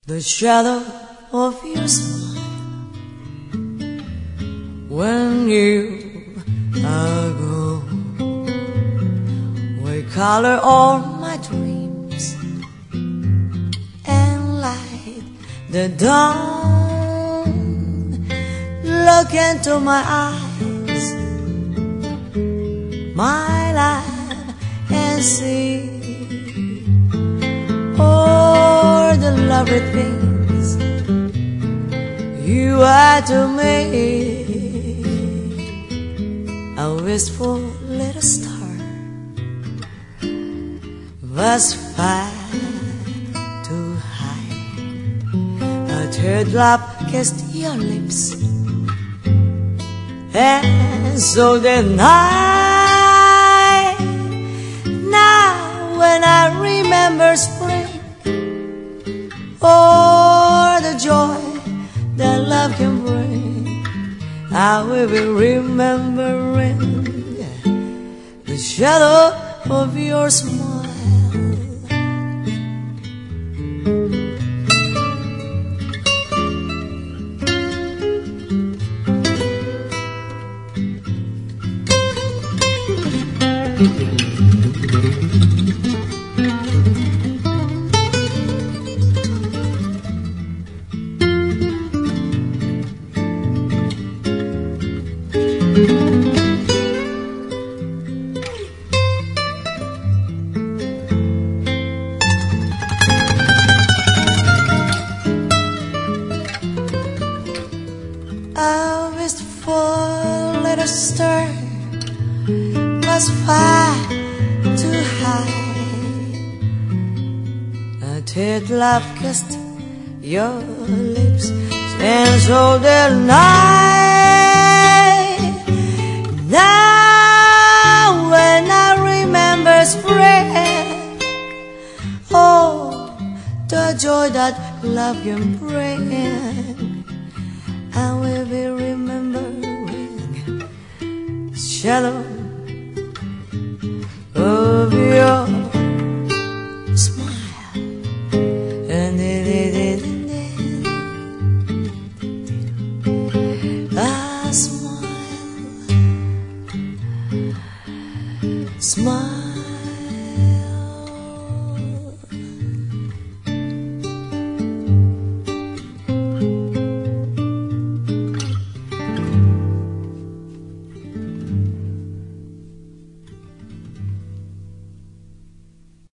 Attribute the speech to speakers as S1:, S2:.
S1: The shadow of your smile when you are gone will color all my dreams and light the dawn. Look into my eyes, my life, and see all the lovely things you are to me. A wistful little star was far too high. A teardrop kissed your lips, and so did I. Now when I remember spring, or the joy that love can bring, I will be remembering the shadow of your smile. A wistful little star was far too high. A teardrop kissed your lips, and so did I. Now when I remember spring, oh, the joy that love can bring, I will be remembering the shadow of